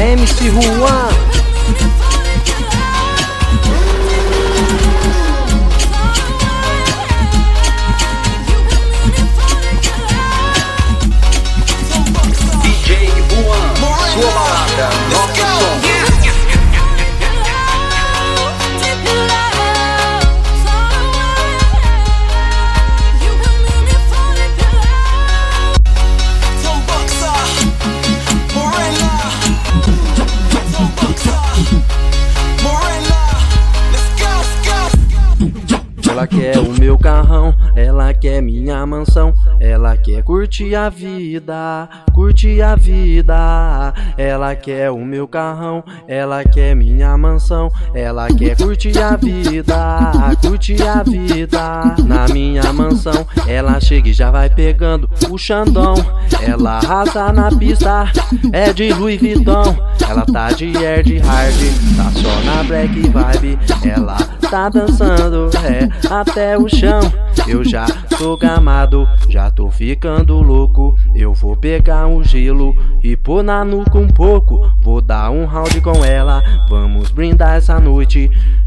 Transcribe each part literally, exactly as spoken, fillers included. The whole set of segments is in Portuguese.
M C Juan. Sua balada, nosso som. Ela quer o meu carrão, ela quer minha mansão, ela quer curtir a vida, curtir a vida. Ela quer o meu carrão, ela quer minha mansão, ela quer curtir a vida, curtir a vida. Na minha mansão, ela chega e já vai pegando o Xandão. Ela arrasa na pista, é de Louis Vuitton. Ela tá de air de hard, tá só na black vibe. Ela tá dançando, é, até o chão. Eu já tô gamado, já tô ficando louco. Eu vou pegar um gelo e pôr na nuca um pouco. Vou dar um round com ela, vamos brindar essa noite.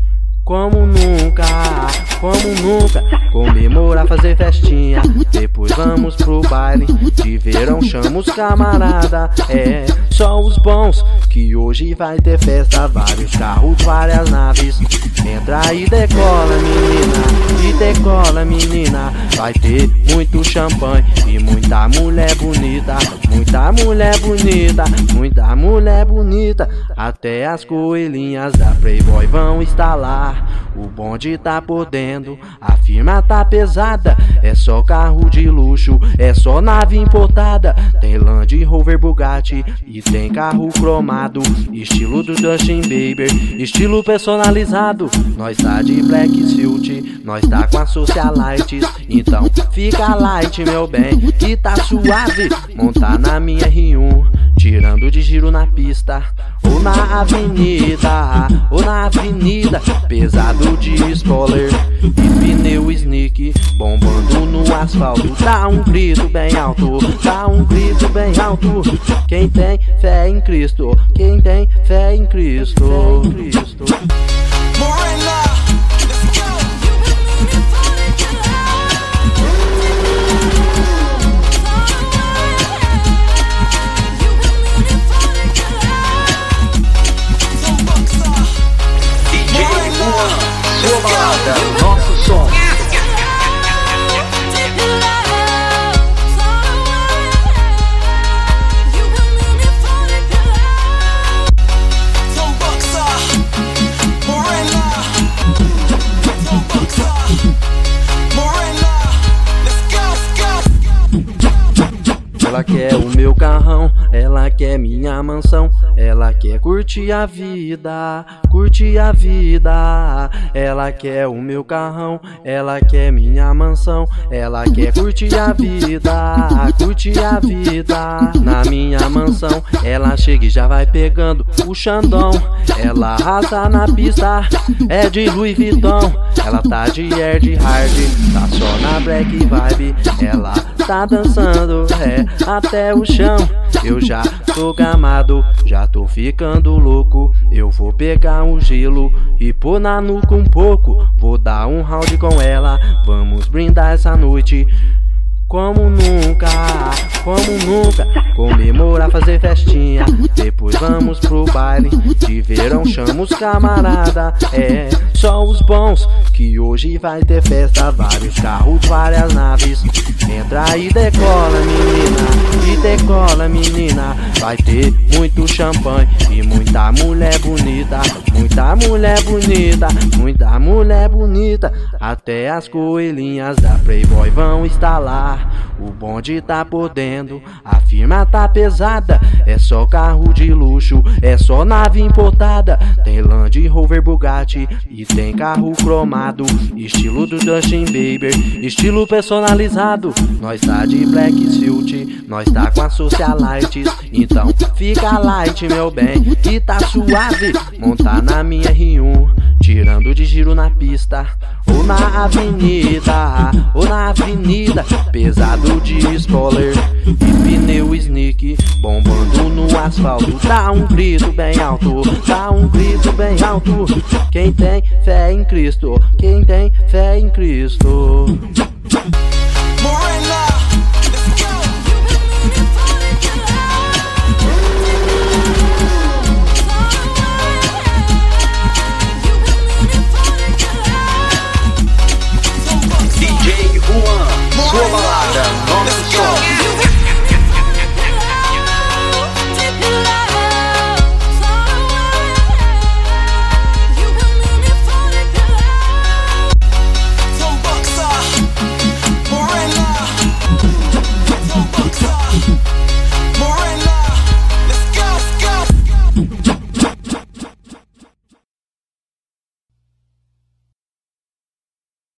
Como nunca, como nunca, comemorar, fazer festinha. Depois vamos pro baile de verão, chama os camarada. É, só os bons, que hoje vai ter festa. Vários carros, várias naves. Entra e decola, menina, e decola, menina. Vai ter muito champanhe e muita mulher bonita. Muita mulher bonita, muita mulher bonita. Até as coelhinhas da Playboy vão estar lá. O bonde tá podendo, a firma tá pesada. É só carro de luxo, é só nave importada. Tem Land Rover, Bugatti e tem carro cromado. Estilo do Justin Bieber, estilo personalizado. Nós tá de black suit, nós tá com a socialites. Então fica light, meu bem, que tá suave. Montar na minha R um, tirando de giro na pista, ou na avenida, ou na avenida. Pesado de spoiler e pneu sneak, bombando no asfalto. Dá um grito bem alto, dá um grito bem alto. Quem tem fé em Cristo, quem tem fé em Cristo, fé em Cristo. Sua balada, nosso som. Ela quer o meu carrão, ela quer minha mansão, ela quer curtir a vida, curtir a vida. Ela quer o meu carrão, ela quer minha mansão, ela quer curtir a vida, curtir a vida. Na minha mansão, ela chega e já vai pegando o Xandão. Ela arrasa na pista, é de Louis Vuitton. Ela tá de air de hard, tá só na black vibe. Ela tá dançando, é, até o chão. Eu já tô gamado, já tô ficando louco. Eu vou pegar um gelo e pôr na nuca um pouco. Vou dar um round com ela, vamos brindar essa noite. Como nunca, como nunca, comemorar, fazer festinha. Depois vamos pro baile de verão, chama os camarada. É, só os bons, que hoje vai ter festa. Vários carros, várias naves. Entra e decola, menina, e decola, menina. Vai ter muito champanhe e muita mulher bonita. Muita mulher bonita, muita mulher bonita. Até as coelhinhas da Playboy vão estar lá. O bonde tá podendo, a firma tá pesada. É só carro de luxo, é só nave importada. Tem Land Rover, Bugatti e tem carro cromado. Estilo do Justin Bieber, estilo personalizado. Nós tá de black suit, nós tá com a socialites. Então fica light, meu bem, que tá suave. Montar na minha R um, tirando de giro na pista, ou na avenida, ou na avenida. Pesado de spoiler e pneu sneak, bombando no asfalto. Dá um grito bem alto, dá um grito bem alto. Quem tem fé em Cristo, quem tem fé em Cristo. Morena